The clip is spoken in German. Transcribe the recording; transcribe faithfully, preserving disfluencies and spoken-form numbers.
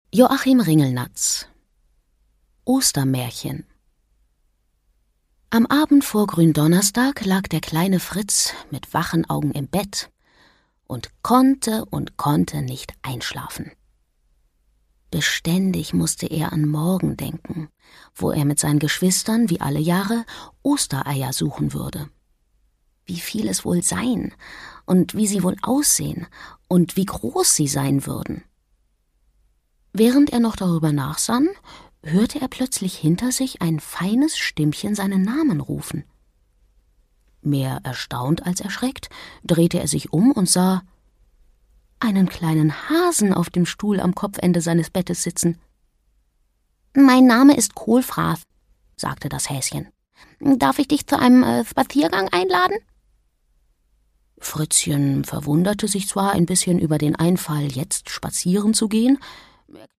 Joachim Ringelnatz. Ostermärchen. Am Abend vor Gründonnerstag lag der kleine Fritz mit wachen Augen im Bett und konnte und konnte nicht einschlafen. Beständig musste er an morgen denken, wo er mit seinen Geschwistern, wie alle Jahre, Ostereier suchen würde. Wie viel es wohl seien und wie sie wohl aussehen und wie groß sie sein würden. Während er noch darüber nachsann, hörte er plötzlich hinter sich ein feines Stimmchen seinen Namen rufen. Mehr erstaunt als erschreckt, drehte er sich um und sah einen kleinen Hasen auf dem Stuhl am Kopfende seines Bettes sitzen. »Mein Name ist Kohlfraß«, sagte das Häschen. »Darf ich dich zu einem äh, Spaziergang einladen?« Fritzchen verwunderte sich zwar ein bisschen über den Einfall, jetzt spazieren zu gehen,